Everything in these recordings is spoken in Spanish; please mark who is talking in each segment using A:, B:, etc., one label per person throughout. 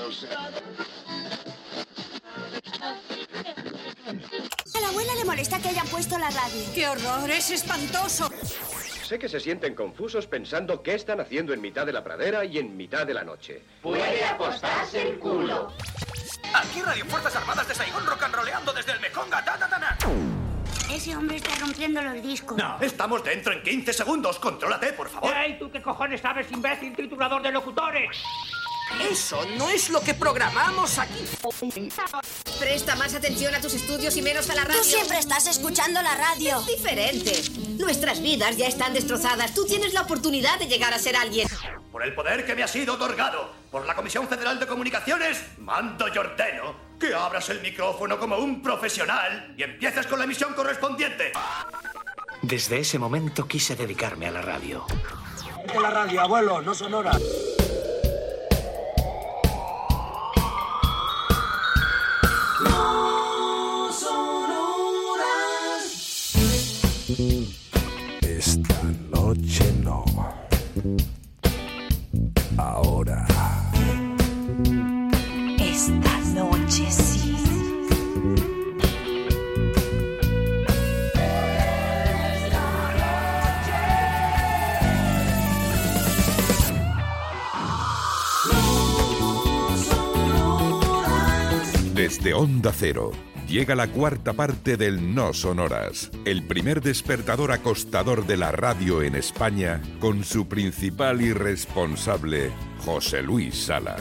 A: A la abuela le molesta que hayan puesto la radio.
B: ¡Qué horror! ¡Es espantoso!
C: Sé que se sienten confusos pensando qué están haciendo en mitad de la pradera y en mitad de la noche.
D: Puede apostarse el culo.
E: Aquí Radio Fuerzas Armadas de Saigón rocanroleando desde el Mekonga.
A: Ese hombre está rompiendo los discos.
E: No, estamos dentro en 15 segundos. Contrólate, por favor.
F: ¡Ey, tú qué cojones sabes, imbécil triturador de locutores!
B: Eso no es lo que programamos aquí.
G: Presta más atención a tus estudios y menos a la radio.
A: Tú siempre estás escuchando la radio.
G: Es diferente. Nuestras vidas ya están destrozadas. Tú tienes la oportunidad de llegar a ser alguien.
E: Por el poder que me ha sido otorgado por la Comisión Federal de Comunicaciones, mando y ordeno que abras el micrófono como un profesional y empieces con la emisión correspondiente.
H: Desde ese momento quise dedicarme a la radio.
I: De la radio, abuelo, no sonora.
J: No sonoras.
K: Esta noche no. Ahora.
L: Esta noche sí.
M: Desde Onda Cero, llega la cuarta parte del No Sonoras, el primer despertador acostador de la radio en España, con su principal y responsable, José Luis Salas.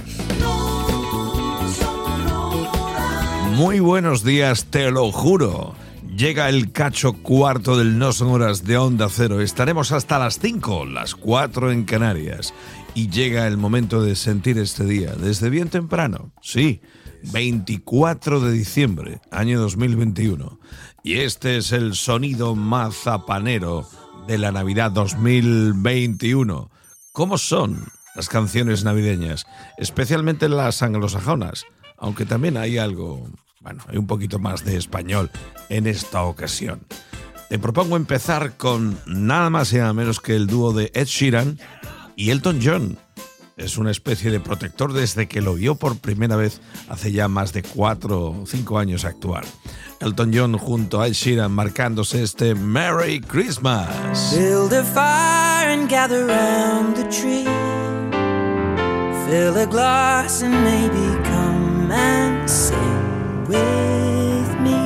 N: Muy buenos días, te lo juro. Llega el cacho cuarto del No Sonoras de Onda Cero. Estaremos hasta las 5, las 4 en Canarias. Y llega el momento de sentir este día, desde bien temprano. Sí, 24 de diciembre, año 2021. Y este es el sonido mazapanero de la Navidad 2021. ¿Cómo son las canciones navideñas? Especialmente las anglosajonas, aunque también hay algo, hay un poquito más de español en esta ocasión. Te propongo empezar con nada más y nada menos que el dúo de Ed Sheeran y Elton John. Es una especie de protector desde que lo vio por primera vez hace ya más de 4 o 5 años actuar. Elton John junto a Ed Sheeran marcándose este Merry Christmas.
J: Build a fire and gather round the tree. Fill a glass and maybe come and sing with me.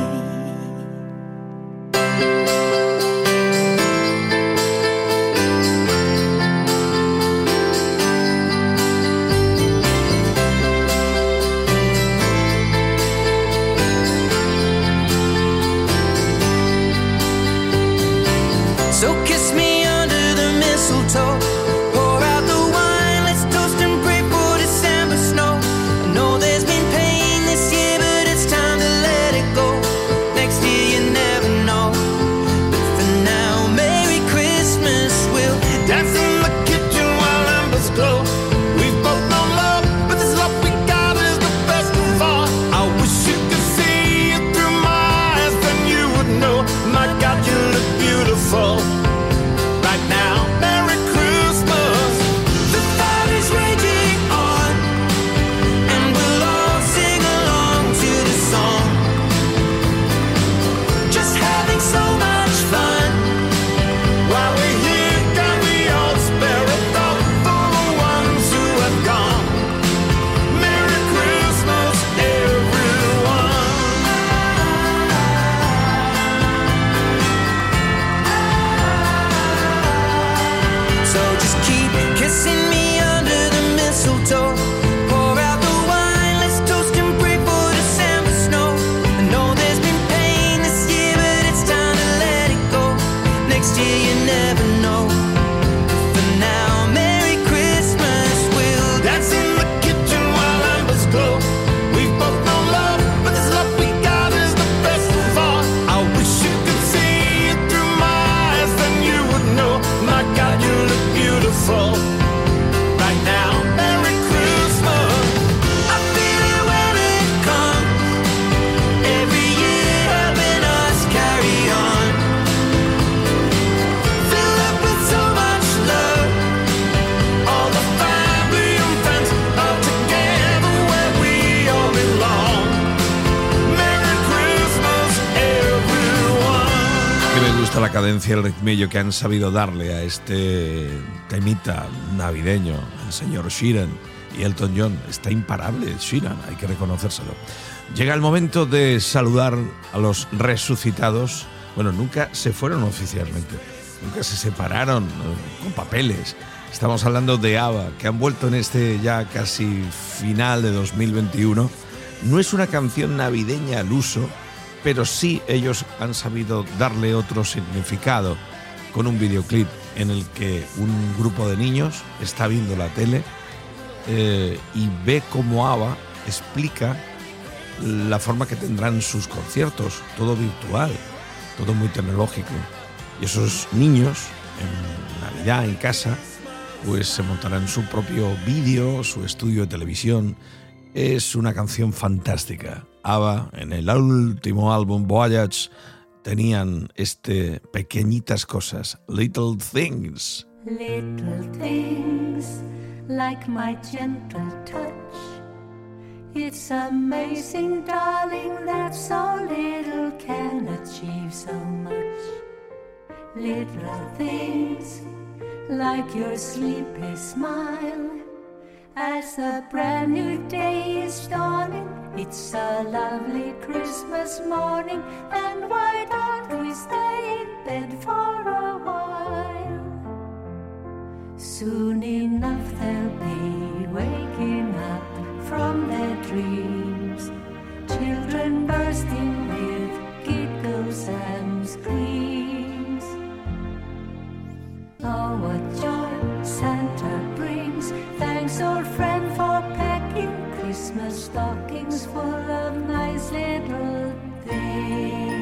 J: So kiss me under the mistletoe. Pour out the wine, let's toast and pray for December snow. I know there's been pain
N: la cadencia y el ritmillo que han sabido darle a este temita navideño el señor Sheeran y Elton John. Está imparable Sheeran, hay que reconocérselo. Llega el momento de saludar a los resucitados. Bueno, nunca se fueron oficialmente, nunca se separaron con papeles. Estamos hablando de ABBA, que han vuelto en este ya casi final de 2021. No es una canción navideña al uso, pero sí ellos han sabido darle otro significado con un videoclip en el que un grupo de niños está viendo la tele y ve cómo ABBA explica la forma que tendrán sus conciertos, todo virtual, todo muy tecnológico. Y esos niños en Navidad, en casa, pues se montarán su propio vídeo, su estudio de televisión. Es una canción fantástica. ABBA, en el último álbum Voyage, tenían pequeñitas cosas, Little Things.
O: Little things, like my gentle touch. It's amazing, darling, that so little can achieve so much. Little things, like your sleepy smile. As a brand new day is dawning, it's a lovely Christmas morning, and why don't we stay in bed for a while? Soon enough they'll be waking up from their dreams, children bursting with giggles and screams. Oh, what joy Santa brings. Thanks, old friend, for packing Christmas stockings full of nice little things.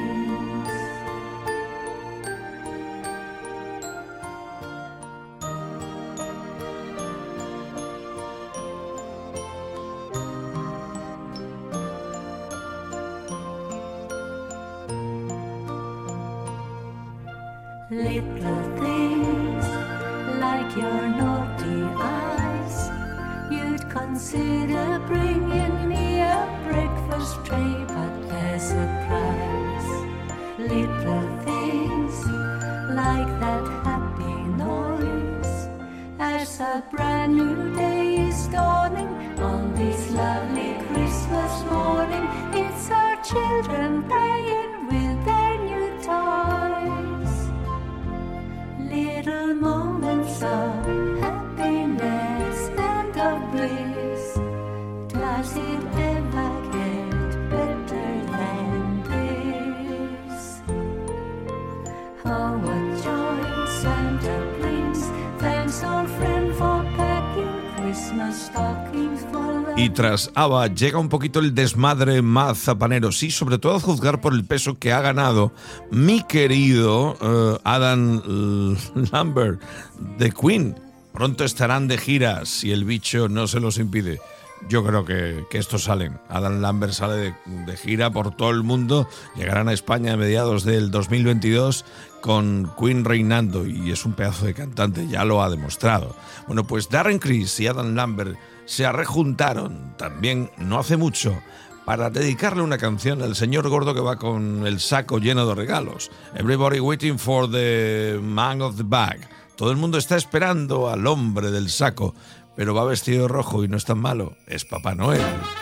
O: Little things, like your naughty eyes. You'd consider bringing me a breakfast tray, but there's a price. Little things, like that happy noise, as a brand new day is dawning on this lovely Christmas morning. It's our children playing with their new toys. Little moments of happiness and of bliss. Does it ever get better than this? Oh, what joy Santa brings. Thanks, old friend, for packing Christmas stockings full of...
N: Y tras ABBA llega un poquito el desmadre más zapanero, sí, sobre todo a juzgar por el peso que ha ganado mi querido Adam Lambert de Queen. Pronto estarán de gira, si el bicho no se los impide. Yo creo que estos salen. Adam Lambert sale de gira por todo el mundo. Llegarán a España a mediados del 2022 con Queen reinando, y es un pedazo de cantante, ya lo ha demostrado. Bueno, pues Darren Criss y Adam Lambert se rejuntaron también no hace mucho para dedicarle una canción al señor gordo que va con el saco lleno de regalos. Everybody waiting for the man of the bag. Todo el mundo está esperando al hombre del saco, pero va vestido de rojo y no es tan malo. Es Papá Noel.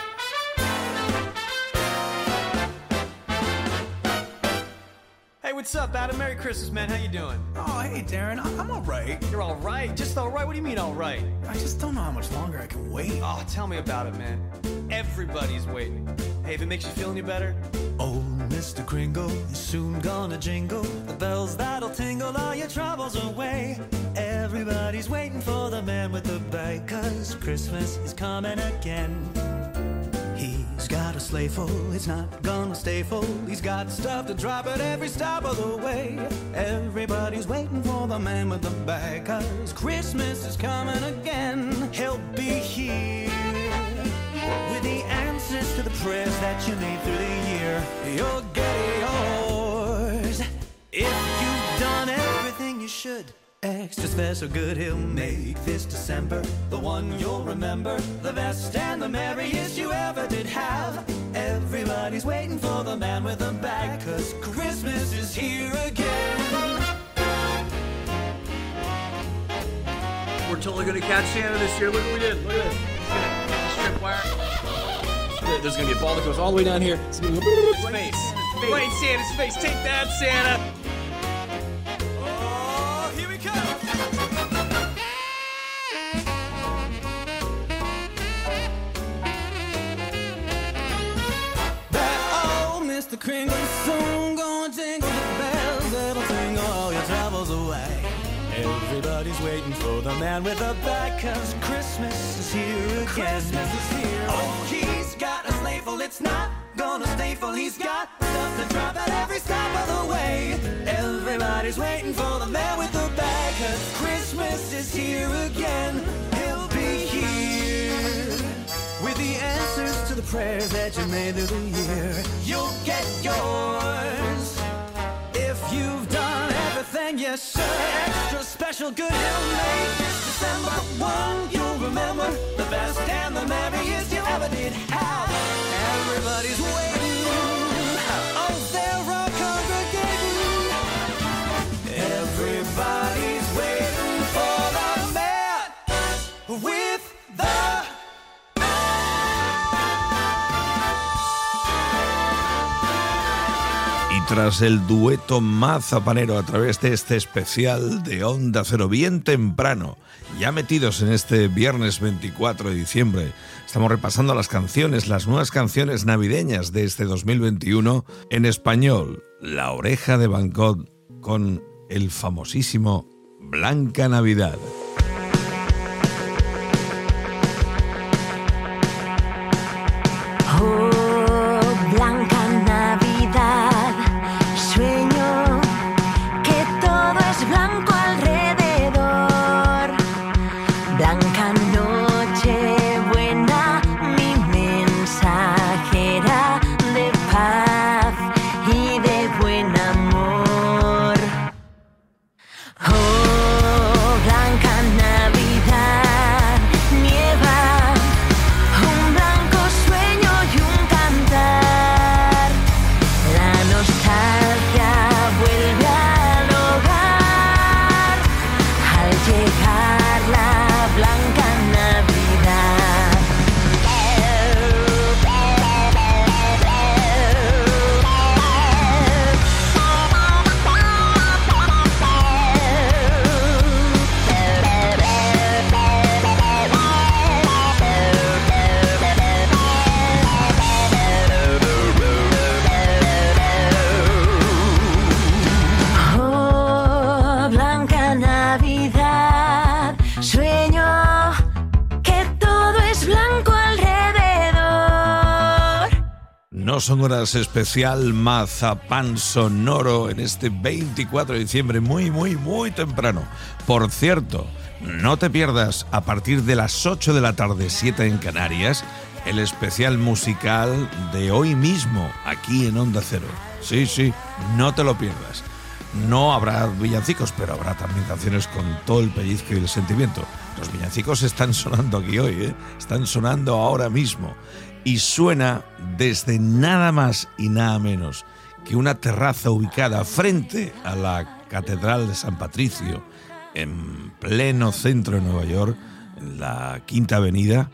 P: What's up, Adam? Merry Christmas, man. How you doing?
Q: Oh, hey, Darren. I'm all right.
P: You're all right? Just all right? What do you mean all right?
Q: I just don't know how much longer I can wait.
P: Oh, tell me about it, man. Everybody's waiting. Hey, if it makes you feel any better.
R: Old Mr. Kringle is soon gonna jingle. The bells that'll tingle all your troubles away. Everybody's waiting for the man with the bag, 'cause Christmas is coming again. He's got a sleigh full, it's not gonna stay full. He's got stuff to drop at every stop of the way. Everybody's waiting for the man with the bag, 'cause Christmas is coming again. He'll be here with the answers to the prayers that you made through the year. You'll get yours if you've done everything you should. Extra special good he'll make this December, the one you'll remember, the best and the merriest you ever did have. Everybody Everybody's waiting for the man with the bag, 'cause Christmas is here again.
P: We're totally gonna catch Santa this year. Look what we did. Look at this. He's gonna get the strip wire. There's gonna be a ball that goes all the way down here. It's gonna go his face. Right in Santa's face. Take that, Santa. Oh, here we come.
R: That old Mr. Kringle's soon gonna jingle the bells that'll tingle all your troubles away. Everybody's waiting for the man with the bag, 'cause Christmas is here again. Christmas is here. Oh, he's got a sleigh full, it's not gonna stay full. He's got stuff to drop at every stop of the way. Everybody's waiting for the man with the bag, 'cause Christmas is here again. He'll be here with the answers to the prayers that you made through the year. You'll get yours if you've done everything you should. Extra special good he'll make this December 1. You'll remember the best and the merriest you ever did have. Everybody's waiting. Oh, they're all congregating. Everybody's waiting for the man with the...
N: Tras el dueto mazapanero a través de este especial de Onda Cero bien temprano, ya metidos en este viernes 24 de diciembre, estamos repasando las canciones, las nuevas canciones navideñas de este 2021 en español. La Oreja de Van Gogh con el famosísimo Blanca Navidad. No son horas especial mazapán sonoro en este 24 de diciembre, muy temprano. Por cierto, no te pierdas a partir de las 8 de la tarde, 7 en Canarias, el especial musical de hoy mismo, aquí en Onda Cero. Sí, no te lo pierdas. No habrá villancicos, pero habrá también canciones con todo el pellizco y el sentimiento. Los villancicos están sonando aquí hoy, están sonando ahora mismo. Y suena desde nada más y nada menos que una terraza ubicada frente a la Catedral de San Patricio, en pleno centro de Nueva York, en la Quinta Avenida.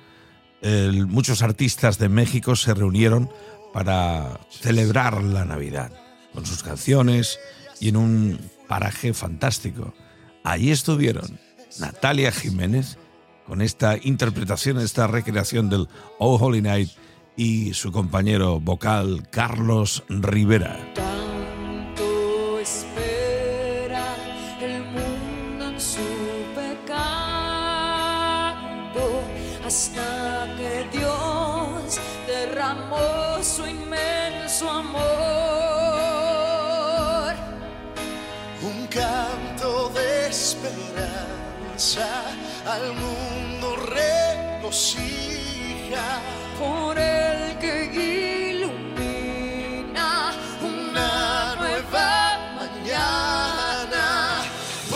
N: Muchos artistas de México se reunieron para celebrar la Navidad con sus canciones y en un paraje fantástico. Allí estuvieron Natalia Jiménez con esta interpretación, esta recreación del Oh Holy Night, y su compañero vocal Carlos Rivera.
O: Tanto espera el mundo en su pecado hasta que Dios derramó su inmenso amor.
S: Un canto de esperanza al mundo regocija
O: por el que ilumina una nueva mañana.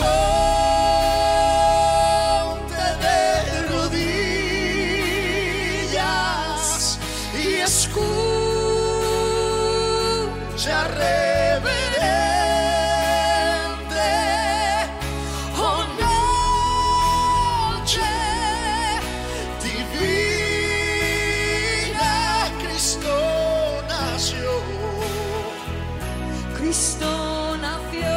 S: Ponte de rodillas y escucha escucha reverente. Oh, noche divina, Cristo nació.
O: Cristo nació.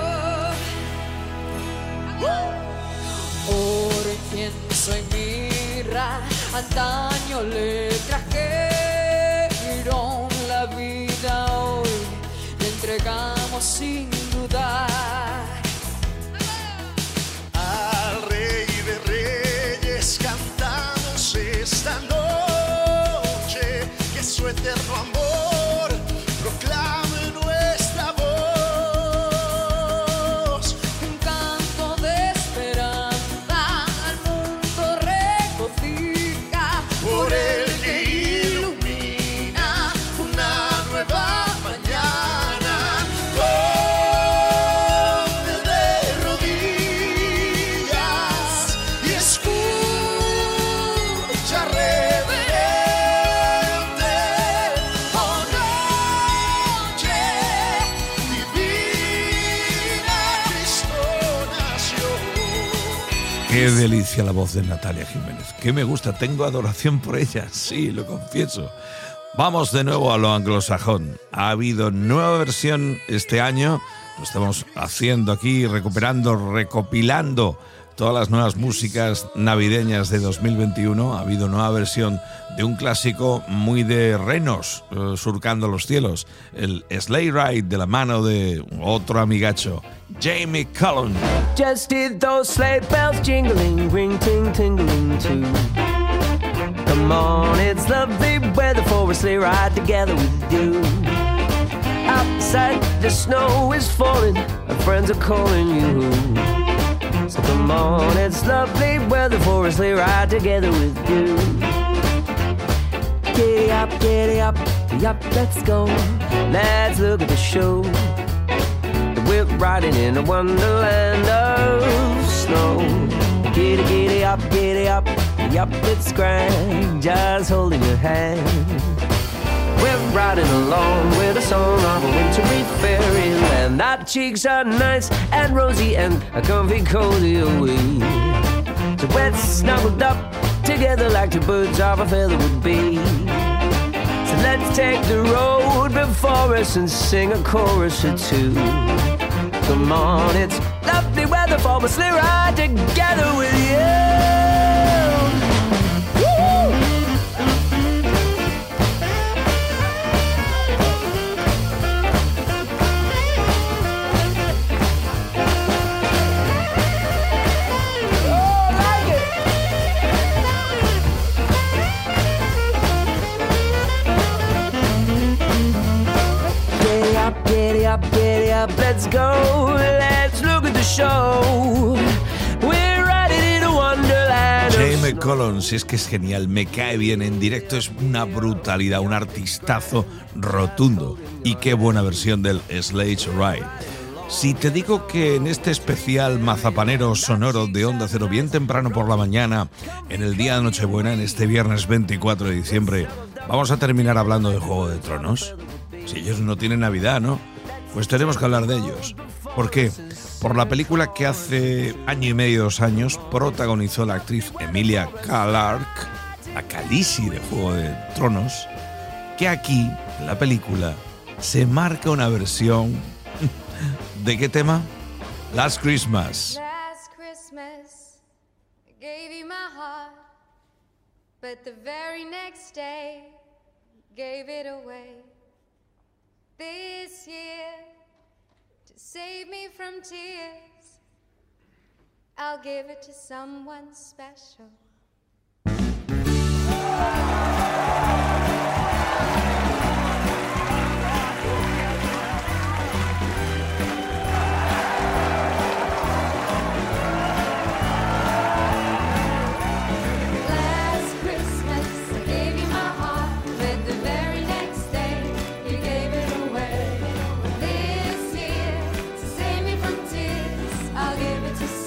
O: Oro, incienso y mirra, antaño le trajeron la vida, hoy le entregamos sin dudar.
S: Al Rey de Reyes cantamos esta noche, que su eterno amor proclame nuestra voz.
O: Un canto de esperanza al mundo regocija,
S: Por el que ilumina una nueva mañana. Ponte de rodillas y escucha reverente. Oh, noche divina, Cristo nació.
N: Qué delicia la voz de Natalia Jiménez. Que me gusta, tengo adoración por ella, sí, lo confieso. Vamos de nuevo a lo anglosajón. Ha habido nueva versión este año. Lo estamos haciendo aquí, recuperando, recopilando todas las nuevas músicas navideñas de 2021. Ha habido nueva versión de un clásico muy de renos, surcando los cielos. El Sleigh Ride, de la mano de otro amigacho, Jamie Cullum.
J: Just did those sleigh bells jingling, ring ting tingling too. Come on, it's lovely weather for a sleigh ride together with you. Outside the snow is falling, our friends are calling you. So come on, it's lovely weather for a sleigh ride together with you. Giddy up, giddy up, giddy up, let's go. Let's look at the show. We're riding in a wonderland of snow. Giddy, giddy up, giddy up, giddy up, it's grand, just holding your hand. We're riding along with a song of a wintry fairyland. Our cheeks are nice and rosy and a comfy, cozy away. So we're snuggled up together like two birds of a feather would be. So let's take the road before us and sing a chorus or two. Come on, it's lovely weather for a sleigh ride together with you. Woo! Giddy up, let's go. Let's look at the show. We're riding in a wonderland.
N: Jamie Cullum, si es que es genial, me cae bien en directo, es una brutalidad, un artistazo rotundo. Y qué buena versión del Sleigh Ride. Si te digo que en este especial mazapanero sonoro de Onda Cero, bien temprano por la mañana, en el día de Nochebuena, en este viernes 24 de diciembre, vamos a terminar hablando de Juego de Tronos. Si ellos no tienen Navidad, ¿no? Pues tenemos que hablar de ellos. ¿Por qué? Por la película que hace año y medio, 2 años, protagonizó la actriz Emilia Clarke, la Khaleesi de Juego de Tronos, que aquí, en la película, se marca una versión... ¿De qué tema? Last Christmas.
O: Last Christmas, I gave you my heart, but the very next day, gave it away. This year, to save me from tears, I'll give it to someone special.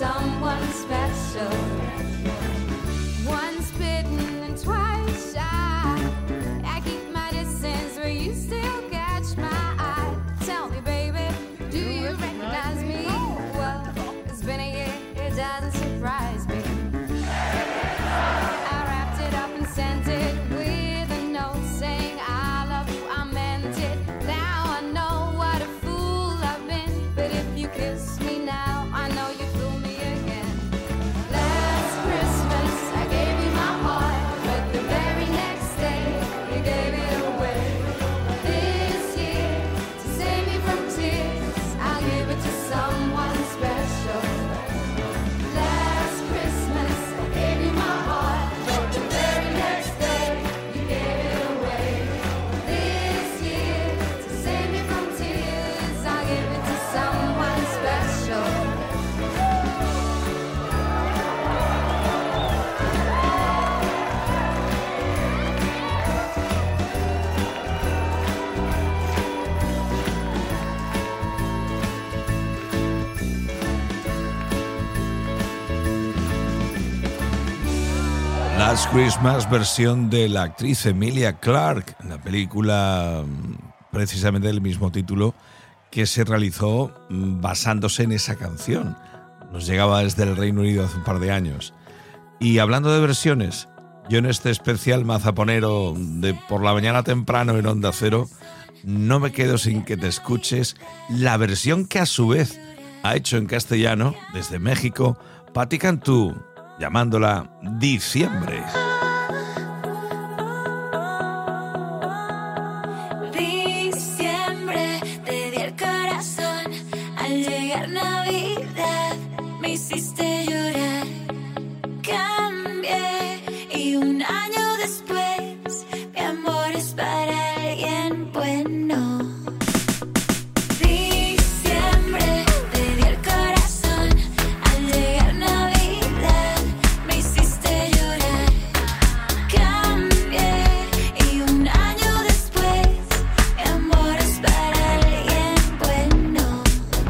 O: Once bitten and twice shy.
N: Last Christmas, versión de la actriz Emilia Clarke, en la película precisamente del mismo título, que se realizó basándose en esa canción. Nos llegaba desde el Reino Unido hace un par de años. Y hablando de versiones, yo en este especial mazaponero de por la mañana temprano en Onda Cero, no me quedo sin que te escuches la versión que a su vez ha hecho en castellano, desde México, Patti Cantú, llamándola Diciembre.
O: Diciembre, te di el corazón. Al llegar Navidad, me hiciste llorar. Cambié y un año después, mi amor es para alguien bueno. Diciembre, te di el corazón. Al llegar Navidad, me hiciste llorar. Cambié y un año después, mi amor es para alguien bueno.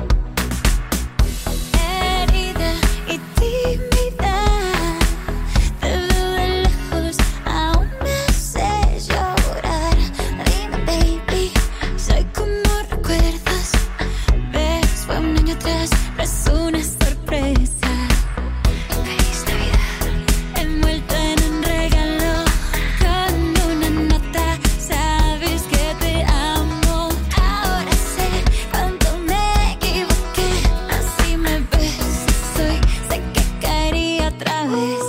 O: Herida y tímida, te veo de lejos, aún me hace llorar. Dime, baby, soy como recuerdas. Ves, fue un año atrás, no es una sorpresa. Feliz Navidad, envuelta en un regalo, con una nota, sabes que te amo. Ahora sé cuánto me equivoqué, así me ves, sé que caería otra vez.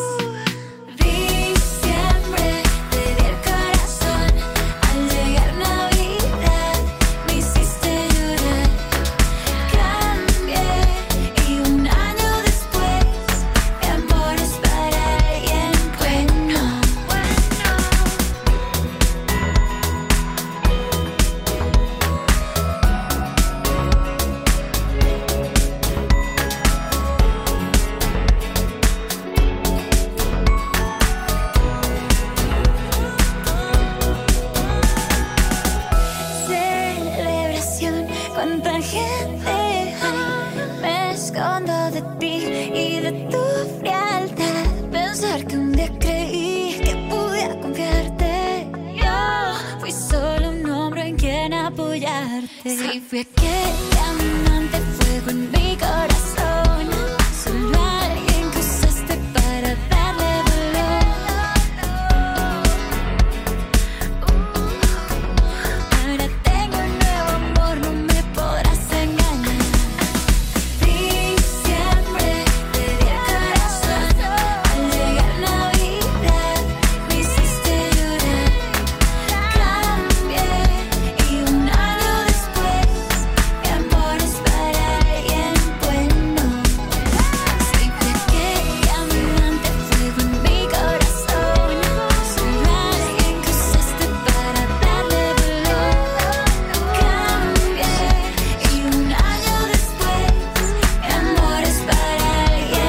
O: Diciembre, te di el corazón. Al llegar Navidad, me hiciste llorar. Cambié y un año después, mi amor es para alguien bueno. Celebración, cuánta gente hay. Me escondo de ti y de tu frialdad. Pensar que un día creí que podía confiarte. Yo fui solo un hombro en quien apoyarte. Sí, fui aquel diamante, fuego en mi corazón. Solo alguien que usaste para darle valor. Ahora tengo un nuevo amor, no me podrás engañar. Diciembre, te di el corazón. Al llegar Navidad, me hiciste llorar. Cambié y un año después, mi amor es para alguien bueno. Sí, fue aquel diamante, fuego en mi corazón. Solo alguien que usaste para darle valor. Cambié y un año después, mi amor es para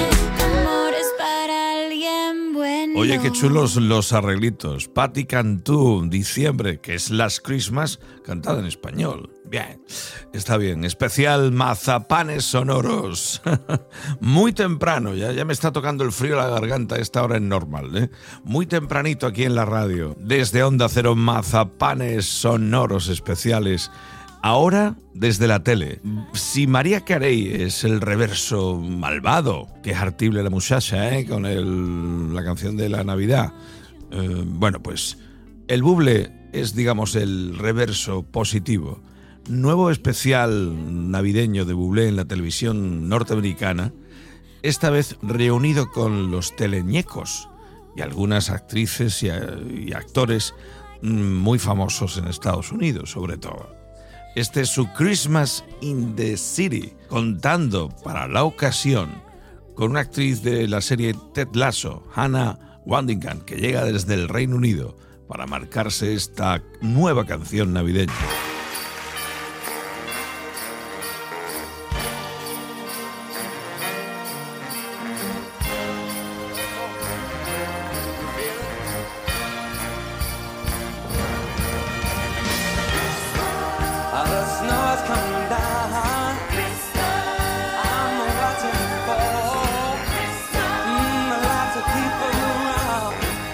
O: alguien bueno.
N: Oye, qué chulos los arreglitos. Patti Cantú, Diciembre, que es Last Christmas, cantada en español. Bien, está bien. Especial mazapanes sonoros. Muy temprano, ya me está tocando el frío a la garganta. Esta hora es normal, ¿eh? Muy tempranito aquí en la radio. Desde Onda Cero, mazapanes sonoros especiales. Ahora, desde la tele. Si María Carey es el reverso malvado, que es hartible la muchacha, con la canción de la Navidad, bueno, pues el Bublé es, digamos, el reverso positivo. Nuevo especial navideño de Bublé en la televisión norteamericana, esta vez reunido con los teleñecos y algunas actrices y actores muy famosos en Estados Unidos, sobre todo. Este es su Christmas in the City, contando para la ocasión con una actriz de la serie Ted Lasso, Hannah Waddingham, que llega desde el Reino Unido para marcarse esta nueva canción navideña.
J: The snow is coming down. I'm waiting for lots of people around.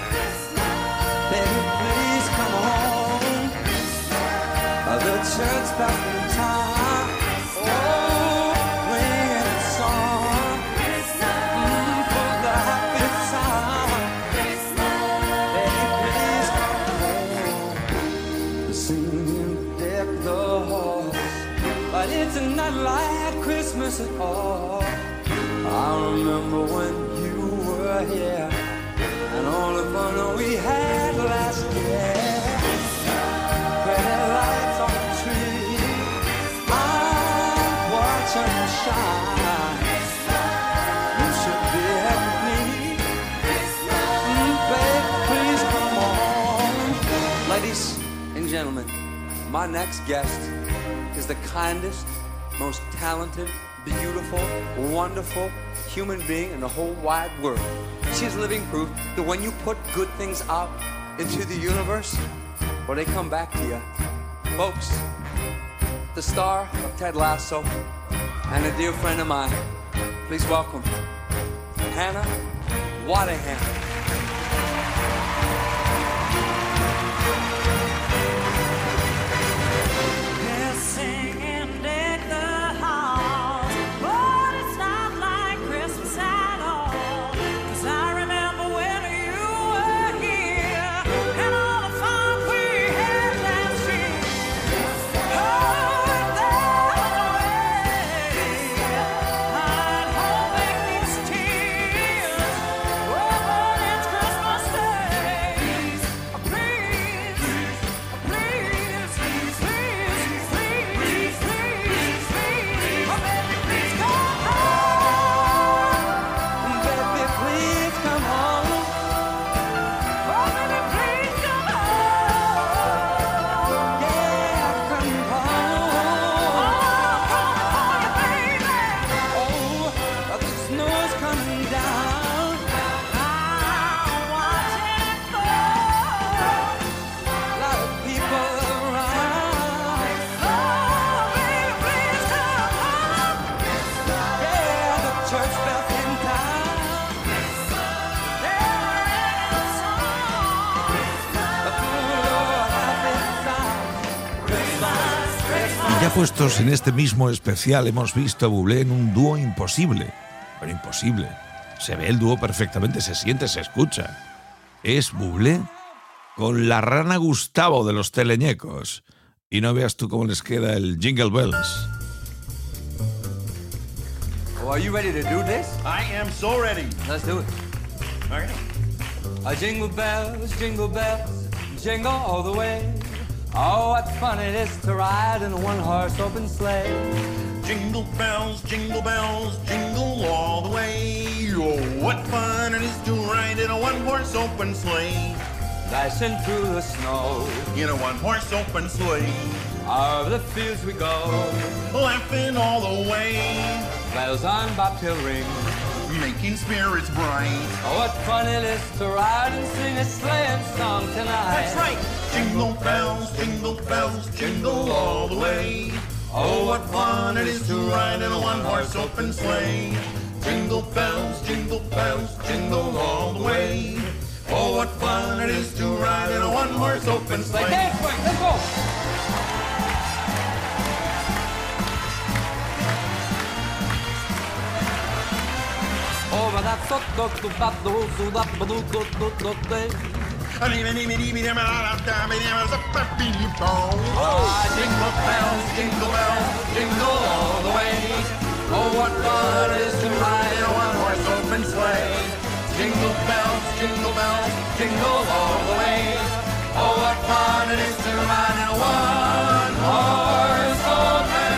R: church back in time. Oh, ringing a song for the happy time. Baby, please come home. Singing deck the halls, but it's not like Christmas at all. I remember when you were here and all the fun we had last year. Pretty lights on the tree, I'm watching them shine. You should be happy, baby, please come on. Ladies and gentlemen, my next guest is the kindest, most talented, beautiful, wonderful human being in the whole wide world. She's living proof that when you put good things out into the universe, well, they come back to you. Folks, the star of Ted Lasso and a dear friend of mine, please welcome Hannah Waddingham.
N: Ya puestos en este mismo especial, hemos visto a Bublé en un dúo imposible. Pero imposible. Se ve el dúo perfectamente, se siente, se escucha. Es Bublé con la rana Gustavo de los Teleñecos. Y no veas tú cómo les queda el Jingle Bells.
R: Oh, are you ready to do this?
E: I am so ready.
R: Let's do it.
E: All right.
R: Jingle bells, jingle all the way. Oh, what fun it is to ride in a one-horse open sleigh.
E: Jingle bells, jingle all the way. Oh, what fun it is to ride in a one-horse open sleigh.
R: Dashing through the snow
E: in a one-horse open sleigh.
R: Over the fields we go,
E: laughing all the way.
R: Bells on bobtail ring,
E: making spirits bright.
R: Oh, what fun it is to ride and sing a sleighing song tonight.
E: That's right. Jingle bells, jingle all the way. Oh, what fun it is to ride in a one-horse open sleigh. Jingle bells, jingle all the way. Oh, what fun it is to ride in a one-horse open sleigh.
R: Dance, quick, let's go. Over that
E: jingle bells, jingle all the way. Oh, what fun it is to ride in a one-horse open sleigh. Jingle bells, jingle all the way. Oh, what fun it is to ride in a one-horse open sleigh.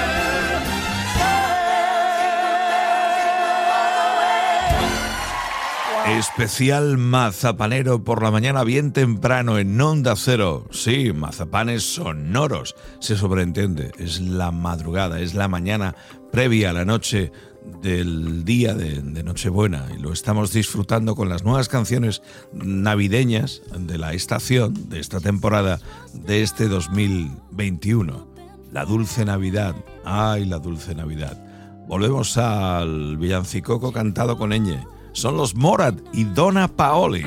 N: Especial mazapanero por la mañana bien temprano en Onda Cero. Sí, mazapanes sonoros. Se sobreentiende. Es la madrugada, es la mañana previa a la noche del día de Nochebuena. Y lo estamos disfrutando con las nuevas canciones navideñas de la estación, de esta temporada, de este 2021. La dulce Navidad. ¡Ay, la dulce Navidad! Volvemos al villancicoco cantado con ñ. Son los Morat y Donna Paoli.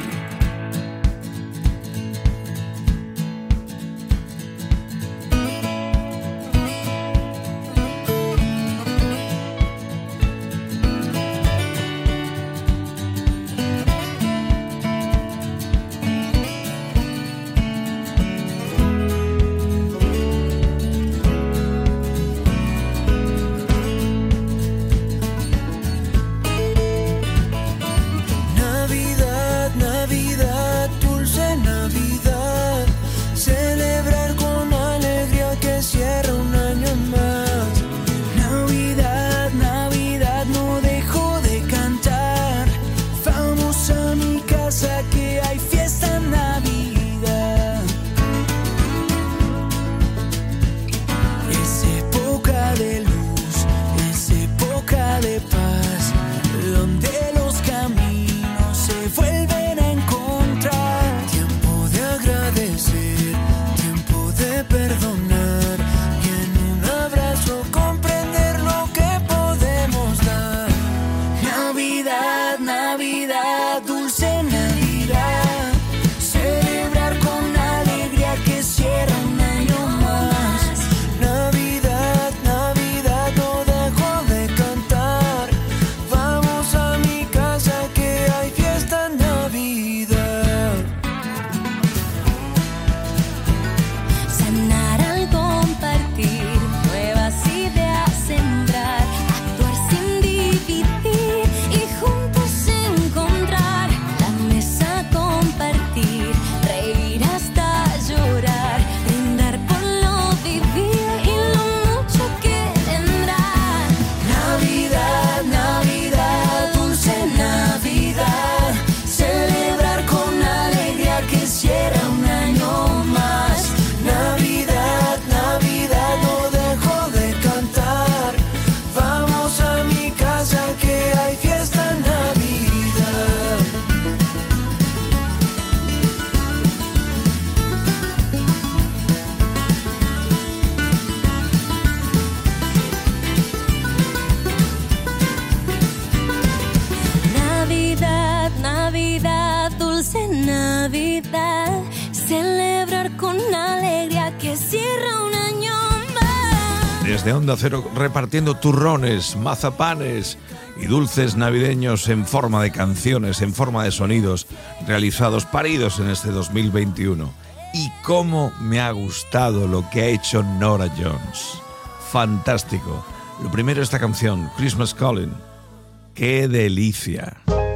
N: desde Onda Cero repartiendo turrones, mazapanes y dulces navideños en forma de canciones, en forma de sonidos realizados, paridos en este 2021. Y cómo me ha gustado lo que ha hecho Norah Jones. Fantástico. Lo primero, esta canción, Christmas Calling. ¡Qué delicia!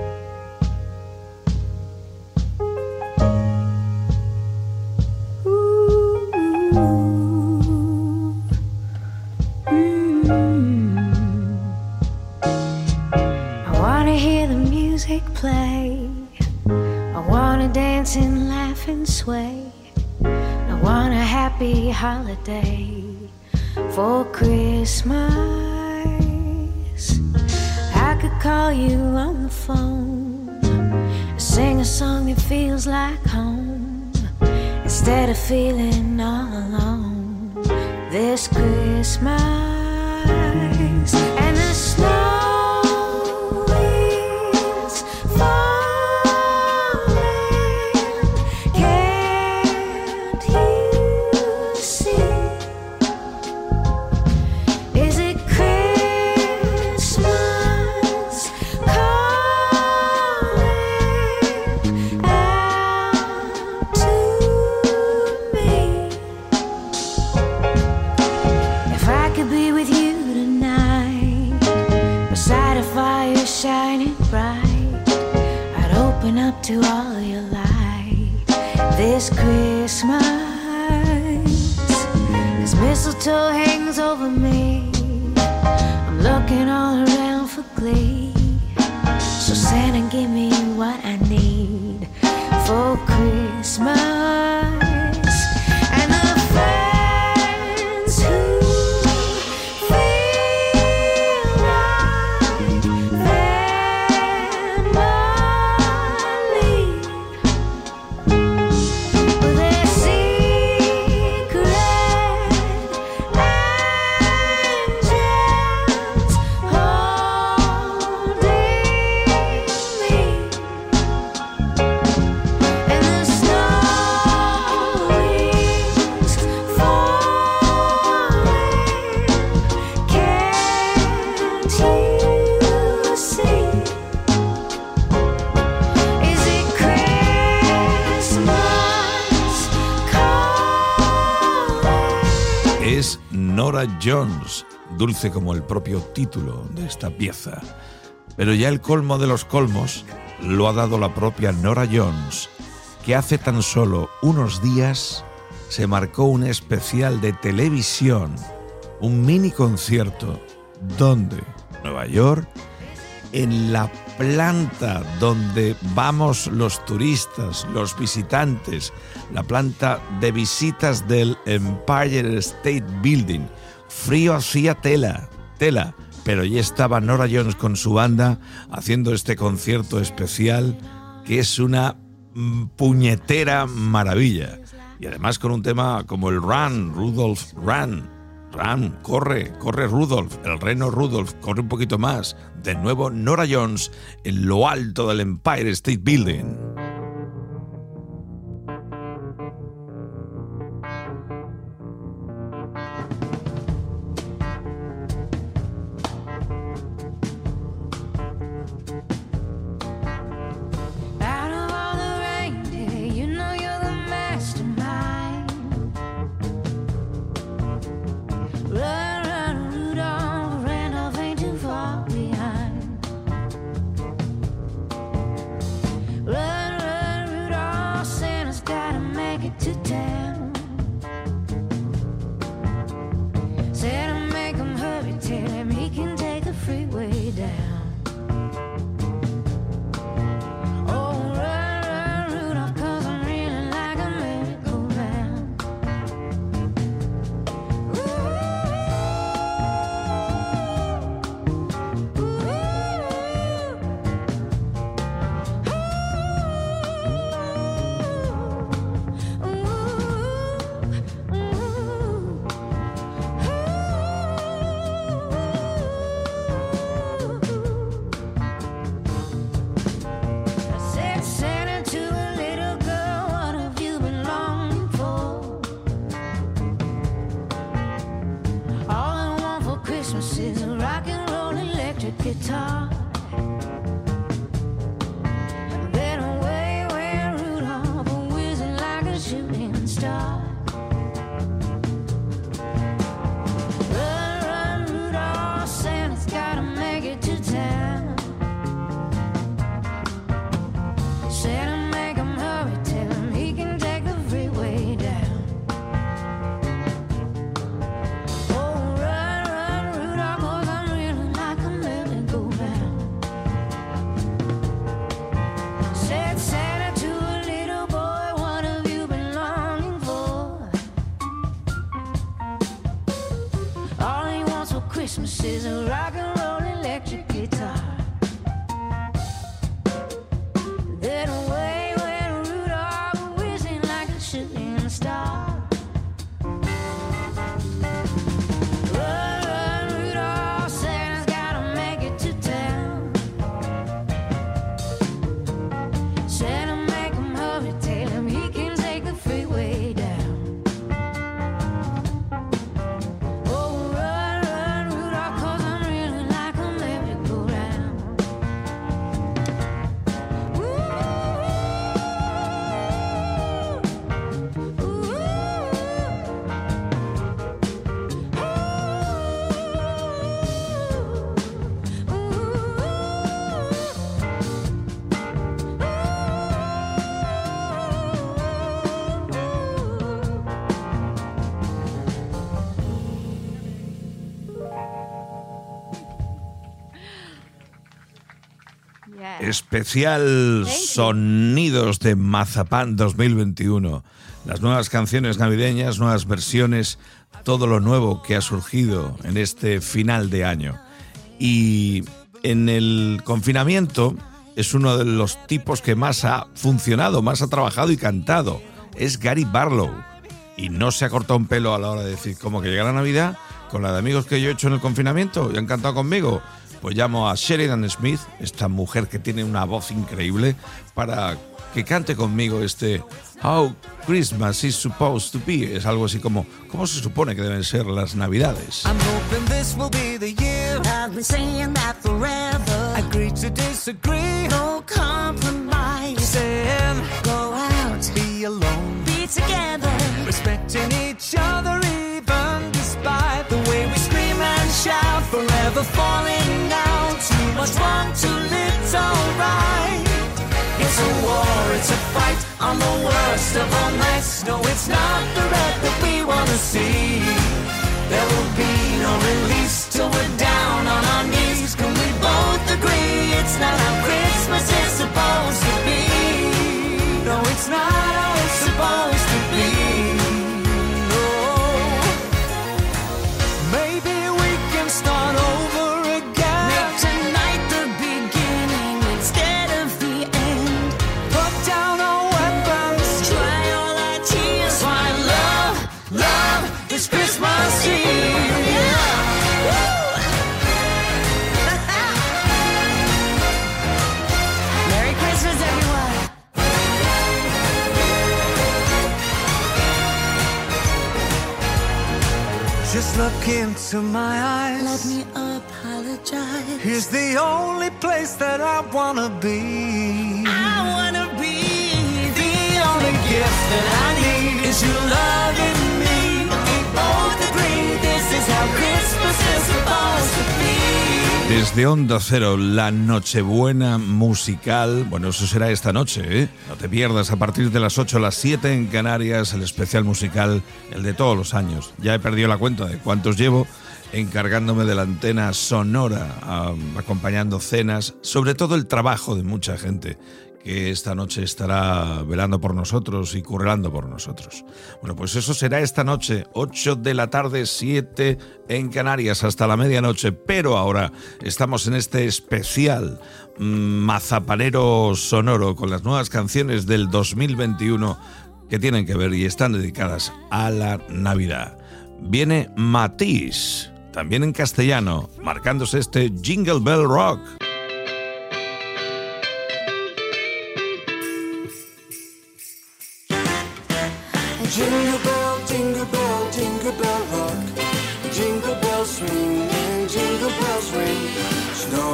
O: Play. I wanna dance and laugh and sway. I want a happy holiday for Christmas. I could call you on the phone, sing a song that feels like home, instead of feeling all alone this Christmas. And the snow to all your light this Christmas. As mistletoe hangs over me, I'm looking all around for glee. So Santa, give me what I need for Christmas. And the friends who feel like they're
N: Norah Jones, dulce como el propio título de esta pieza. Pero ya el colmo de los colmos lo ha dado la propia Norah Jones, que hace tan solo unos días se marcó un especial de televisión, un mini concierto, ¿dónde? Nueva York, en la planta donde vamos los turistas, los visitantes, la planta de visitas del Empire State Building. Frío hacía tela, pero ya estaba Norah Jones con su banda haciendo este concierto especial que es una puñetera maravilla. Y además con un tema como el Run, Rudolph, Run. Run, corre Rudolph, el reno Rudolph, corre un poquito más. De nuevo Norah Jones en lo alto del Empire State Building.
O: Run. electric guitar. Then away went Rudolph, whizzing like a shooting star. Run, run, Rudolph, Santa's gotta make it to town. Santa, make him hurry, tell him he can take the freeway down. Oh, run, run, Rudolph, 'cause I'm reeling like a merry-go-round. Said Santa to a little boy, what have you been longing for? All he wants for Christmas is a rock and roll electric guitar. Then away went Rudolph, whizzing like a shooting star. Run, run, Rudolph, Santa's gotta make it to town. Santa, make him hurry, tell him he can take the freeway down. Oh, run, run, Rudolph, 'cause I'm reeling like a merry-go-round.
N: Especial Sonidos de Mazapán 2021. Las nuevas canciones navideñas, nuevas versiones, todo lo nuevo que ha surgido en este final de año. Y en el confinamiento es uno de los tipos que más ha funcionado, más ha trabajado y cantado. Es Gary Barlow. Y no se ha cortado un pelo a la hora de decir, como que llega la Navidad, con la de amigos que yo he hecho en el confinamiento y han cantado conmigo. Pues llamo a Sheridan Smith, esta mujer que tiene una voz increíble, para que cante conmigo este How Christmas is Supposed to Be. Es algo así como, ¿cómo se supone que deben ser las Navidades?
R: I'm hoping this will be the year. I've been saying that forever. Agree to disagree. No compromise. Saying go out, be alone, be together, respecting each other even despite the way we scream and shout. Forever falling down. Too much wrong, too little right. It's a war, it's a fight on the worst of all nights. No, it's not the red that we wanna see. There will be no release till we're down on our knees. Can we both agree it's not how Christmas is supposed to be? No, it's not how it's supposed to be. No. Maybe we can start over again. Make tonight the beginning instead of the end. Put down our weapons, dry all our tears. Find love, love this Christmas Eve. Merry Christmas, everyone. Just look into my eyes. Let me apologize. Here's the only place that I wanna be. I wanna be. The only gift that I need is your love in me. We both agree this is how Christmas is supposed to be.
N: Desde Onda Cero, la Nochebuena musical. Bueno, eso será esta noche, ¿eh? No te pierdas, a partir de las 8 a las 7 en Canarias, el especial musical, el de todos los años. Ya he perdido la cuenta de cuántos llevo encargándome de la antena sonora, acompañando cenas, sobre todo el trabajo de mucha gente que esta noche estará velando por nosotros y currando por nosotros. Bueno, pues eso será esta noche, 8 de la tarde, 7 en Canarias, hasta la medianoche. Pero ahora estamos en este especial mazapanero sonoro con las nuevas canciones del 2021 que tienen que ver y están dedicadas a la Navidad. Viene Matiz, también en castellano, marcándose este Jingle Bell Rock.
S: Jingle bell, jingle bell, jingle bell rock. Jingle bells swing and jingle bells ring. Snow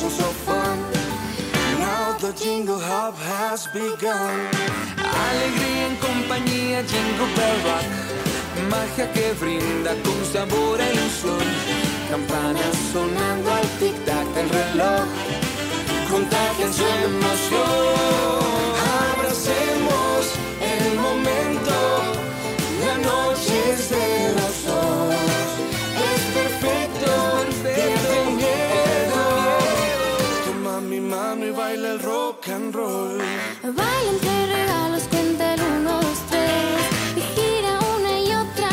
S: seems so fun. Now the jingle hop has begun.
R: Alegría en compañía, Jingle Bell Rock. Magia que brinda con sabor e ilusión. Campanas sonando al tic-tac del reloj. Contagian su emoción. Abracemos el momento. La noche es de los dos. Es perfecto, pierde miedo. Toma mi mano y baila el rock and roll.
O: Baila entre regalos, cuenta el 1, 2, 3 y gira una y otra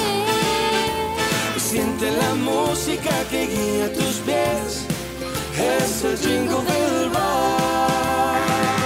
O: vez.
S: Siente la música que guía tus pies. Es el Jingle Bell Rock.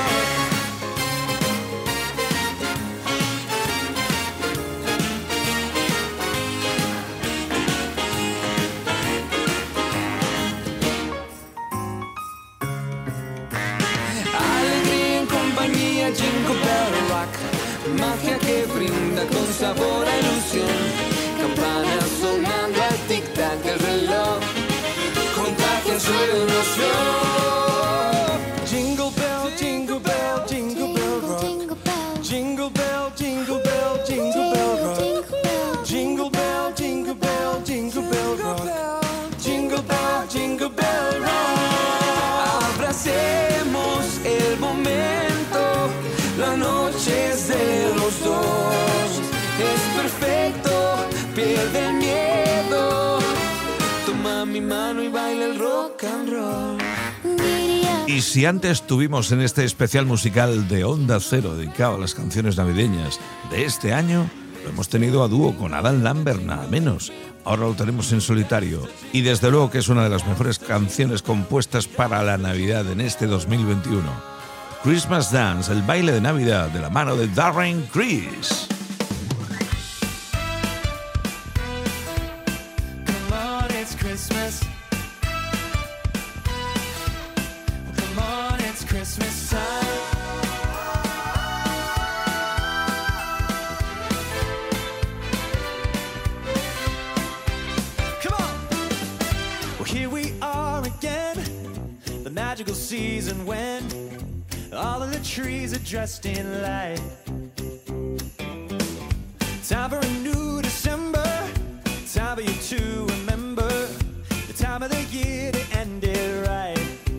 R: Alegría en compañía, Jingle Bell Rock. Magia que brinda con sabor e ilusión. Campanas sonando al tic-tac del reloj. Contagian su emoción. Jingle bell, jingle bell, jingle bell rock. Jingle bell, jingle bell, jingle bell rock. Jingle bell, jingle bell, jingle bell rock. Jingle bell rock. Abracemos el momento. La noche es de los dos. Es perfecto, pierde el miedo. Toma mi mano y baila el rock and roll.
N: Y si antes tuvimos en este especial musical de Onda Cero dedicado a las canciones navideñas de este año, lo hemos tenido a dúo con Adam Lambert, nada menos. Ahora lo tenemos en solitario. Y desde luego que es una de las mejores canciones compuestas para la Navidad en este 2021. Christmas Dance, el baile de Navidad de la mano de Darren Criss.
R: Christmas. Come on, it's Christmas time. Come on. Well, here we are again, the magical season when all of the trees are dressed in light. Time for a new December, time for you to remember the time of the year to end it right.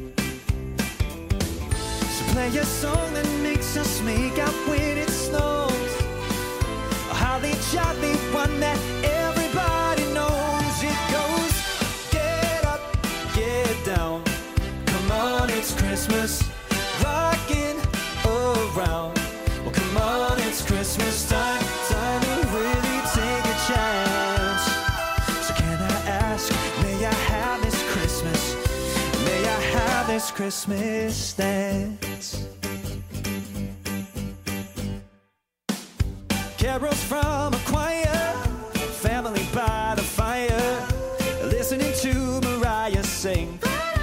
R: So play a song that makes us make out when it snows. A holly jolly one that everybody knows. It goes, get up, get down. Come on, it's Christmas, rockin' around. Well, come on, it's Christmas time, time to really take a chance. So can I ask, may I have this Christmas? May I have this Christmas dance? Carols from a choir, family by the fire, listening to Mariah sing.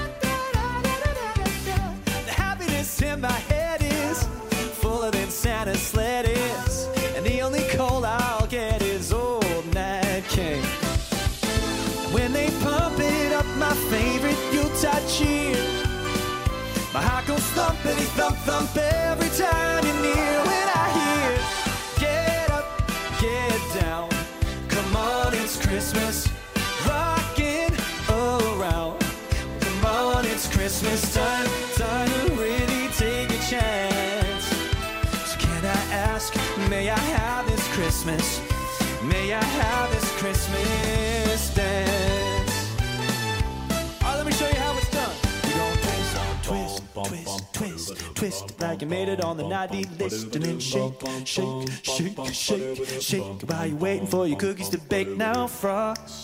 R: The happiness in my head is fuller than Santa's sled is, and the only coal I'll get is Old Nat King. When they pump it up, my favorite Yuletide cheer, my heart goes thumpity thump thump every time you're near. When I hear get up, get down, come on, it's Christmas, rockin' around. Come on, it's Christmas time, time to really take a chance. So can I ask, may I have this Christmas? May I have this Christmas dance? Alright, let me show you how it's done. You're gonna twist, twist, twist, twist like you made it on the naughty list, and then shake, shake, shake, shake, shake while you're waiting for your cookies to bake. Now frost,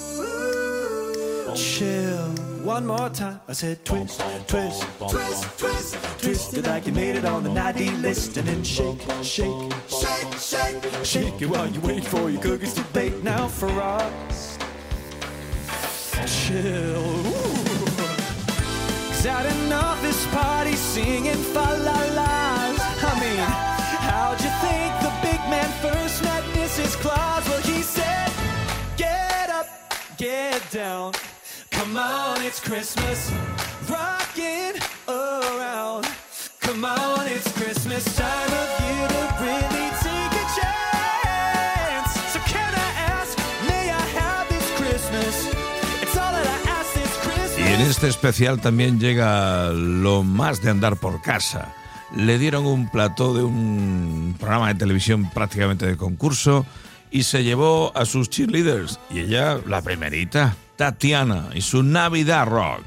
R: chill. One more time, I said twist, twist, twist, twist, twist it like you made it on the naughty list, and then shake, shake, shake, shake, shake it while you wait for your cookies to bake. Now frost, chill. Cause out enough this party singing fa-la-las. I mean, how'd you think the big man first met Mrs. Claus? Well, he said, get up, get down. Come on, it's Christmas, rocking around. Come on, it's Christmas time of year to really take a chance. So can I ask, may I have this Christmas? It's all that I ask this Christmas.
N: Y en este especial también llega lo más de andar por casa. Le dieron un plató de un programa de televisión prácticamente de concurso y se llevó a sus cheerleaders. Y ella, la primerita, Tatiana, y su Navidad Rock.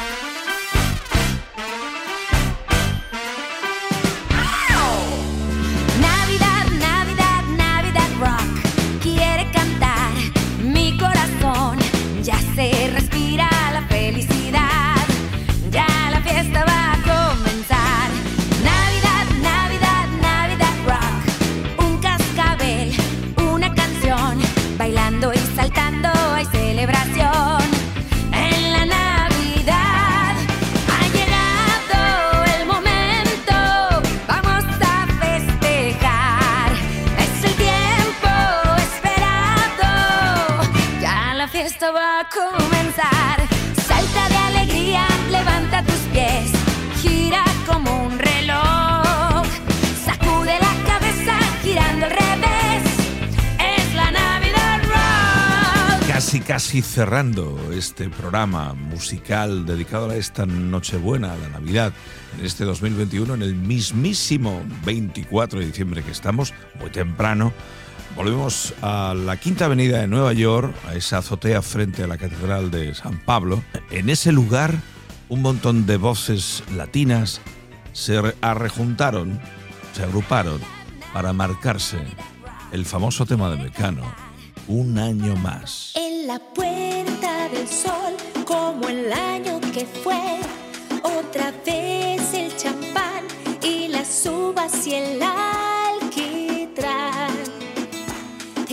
O: Navidad, Navidad, Navidad Rock. Quiere cantar mi corazón. Ya se respira la felicidad. Ya la fiesta va a comenzar. Navidad, Navidad, Navidad Rock. Un cascabel, una canción. Bailando y saltando hay celebración. En la Navidad ha llegado el momento. Vamos a festejar. Es el tiempo esperado. Ya la fiesta va a comenzar. Salta de alegría, levanta tus pies. Gira como un reloj. Sacude la cabeza girando al revés. Es la Navidad Rock.
N: Casi cerrando este programa musical dedicado a esta Nochebuena, a la Navidad, en este 2021, en el mismísimo 24 de diciembre que estamos, muy temprano. Volvemos a la Quinta Avenida de Nueva York, a esa azotea frente a la Catedral de San Pablo. En ese lugar, un montón de voces latinas se arrejuntaron, se agruparon para marcarse el famoso tema de Mecano, Un año más.
O: En la puerta del sol, como el año que fue, otra vez el champán y las uvas y el alquitrán de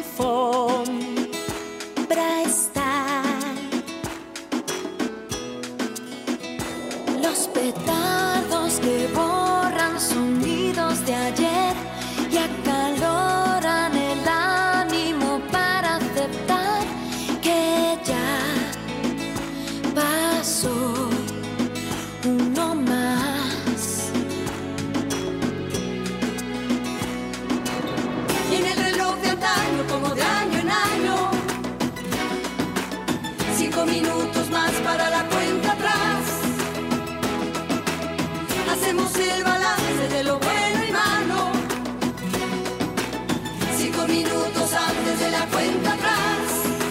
O: alfombra están. Los petardos que borran sonidos de ayer y acaloran el ánimo para aceptar que ya pasó uno más.
T: Y en el reloj de antaño, como de año en año, 5 minutos más para la cuenta atrás. Hacemos el balance de lo bueno y malo. 5 minutos antes de la cuenta atrás.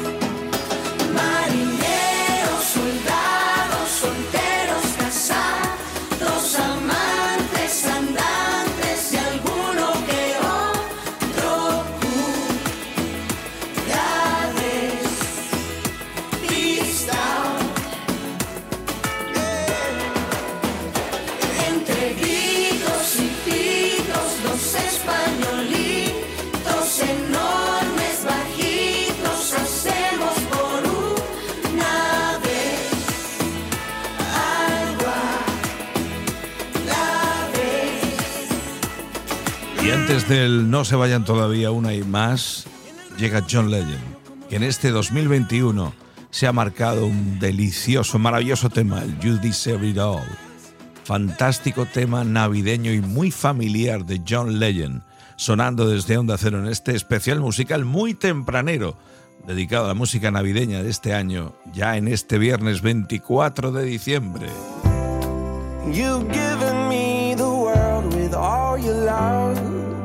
T: Marineros, soldados, solteros, casados, amantes, andantes y alguno que otro cura despistado. Entre gritos y pitos, los españolitos enormes, bajitos, hacemos por una vez algo a la vez.
N: Y antes del No se vayan todavía una y más, llega John Legend, que en este 2021 se ha marcado un delicioso, maravilloso tema, el You Deserve It All. Fantástico tema navideño y muy familiar de John Legend, sonando desde Onda Cero en este especial musical muy tempranero, dedicado a la música navideña de este año, ya en este viernes 24 de diciembre.
S: You've given me the world with all your love,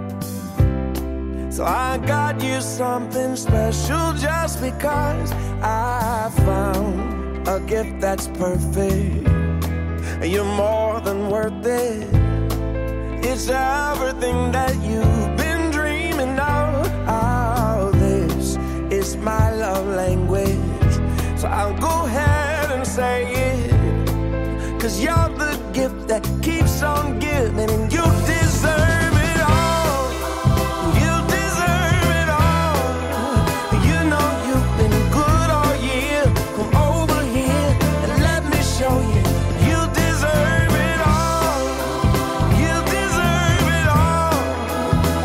S: so I got you something special just because I found a gift that's perfect. You're more than worth it. It's everything that you've been dreaming of. Oh, this is my love language, so I'll go ahead and say it, 'cause you're the gift that keeps on giving, and you deserve it all. You deserve it all. You know you've been good all year. Come over here and let me show you. You deserve it all. You deserve it all.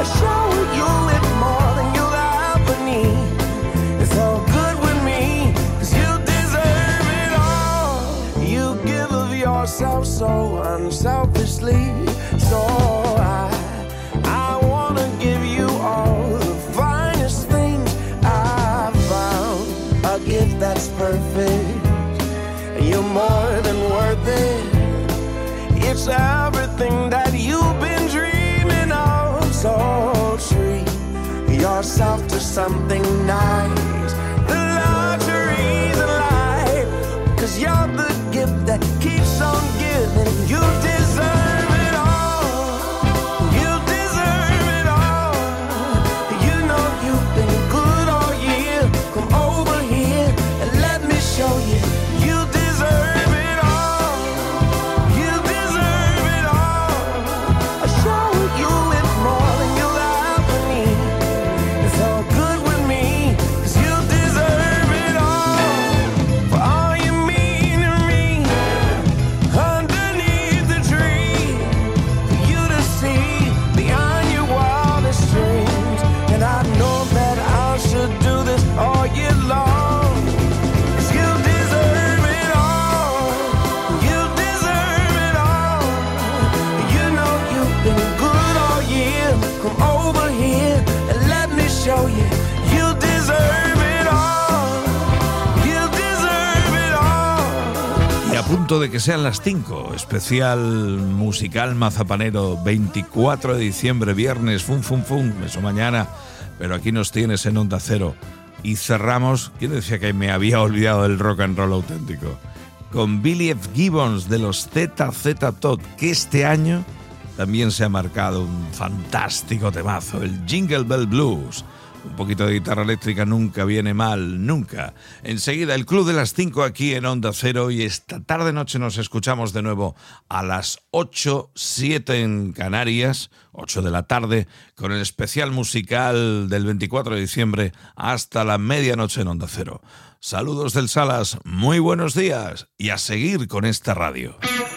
S: is everything that you've been dreaming of. So treat yourself to something nice. The luxuries of life, 'cause you're the gift that keeps on giving. You deserve it all. You deserve it all. You know you've been good all year. Come over here and let me show you. You deserve it all. You deserve it all. I'll show you it more than you'll ever need. It's all good with me, 'cause you deserve it all. For all you mean to me, underneath the tree, for you to see beyond your wildest dreams. And I know that I should do this all year long, 'cause you deserve it all. You deserve it all. You know you've been good all year. Come over here and let me show you. You deserve it all. You deserve it all.
N: Y a punto de que sean las 5, especial musical mazapanero, 24 de diciembre, viernes, fum, fum, fum, eso mañana, pero aquí nos tienes en Onda Cero. Y cerramos, ¿quién decía que me había olvidado del rock and roll auténtico? Con Billy F. Gibbons de los ZZ Top, que este año también se ha marcado un fantástico temazo, el Jingle Bell Blues. Un poquito de guitarra eléctrica nunca viene mal, nunca. Enseguida el Club de las 5 aquí en Onda Cero, y esta tarde-noche nos escuchamos de nuevo a las 8, 7 en Canarias, 8 de la tarde, con el especial musical del 24 de diciembre hasta la medianoche en Onda Cero. Saludos del Salas, muy buenos días y a seguir con esta radio.